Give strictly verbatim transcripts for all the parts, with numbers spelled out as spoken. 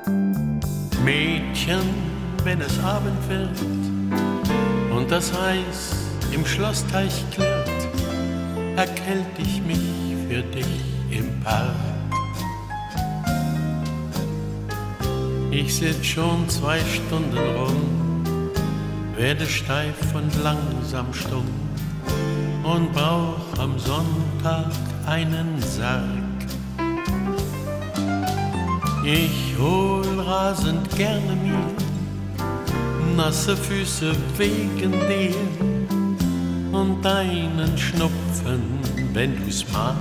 Mädchen, wenn es Abend wird und das Eis im Schlossteich klirrt, erkält ich mich für dich im Park. Ich sitz schon zwei Stunden rum, werde steif und langsam stumm und brauch am Sonntag einen Sarg. Ich hol rasend gerne mir nasse Füße wegen dir und deinen Schnupfen, wenn du's magst.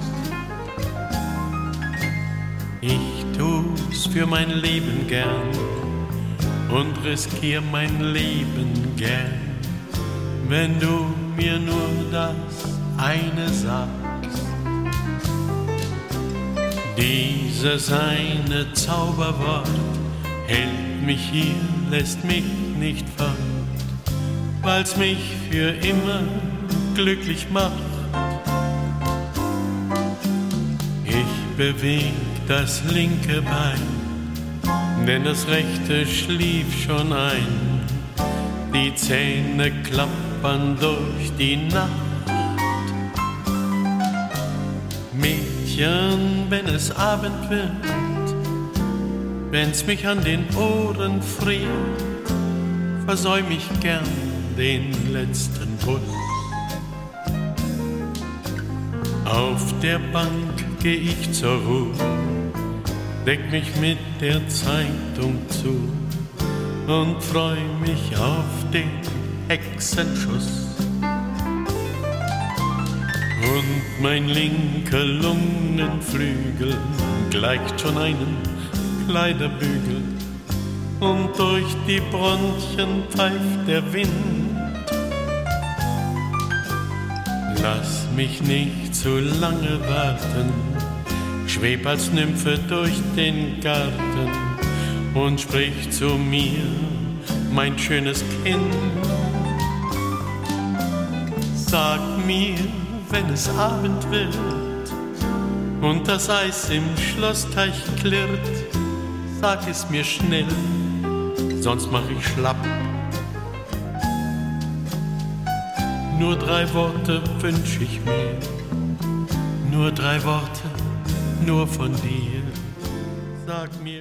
Ich tu's für mein Leben gern und riskier mein Leben gern, wenn du mir nur das eine sagst. Dieses eine Zauberwort hält mich hier, lässt mich nicht fort, weil's mich für immer glücklich macht. Ich beweg das linke Bein, denn das rechte schlief schon ein. Die Zähne klappern durch die Nacht. Mädchen, wenn es Abend wird, wenn's mich an den Ohren friert, versäum ich gern den letzten Bus. Auf der Bank geh ich zur Ruhe, deck mich mit der Zeitung zu und freu mich auf den Hexenschuss. Und mein linker Lungenflügel gleicht schon einem Kleiderbügel und durch die Bronchien pfeift der Wind. Lass mich nicht zu lange warten, schweb als Nymphe durch den Garten und sprich zu mir, mein schönes Kind. Sag mir, wenn es Abend wird und das Eis im Schlossteich klirrt, sag es mir schnell, sonst mach ich schlapp. Nur drei Worte wünsch ich mir, nur drei Worte, nur von dir. Sag mir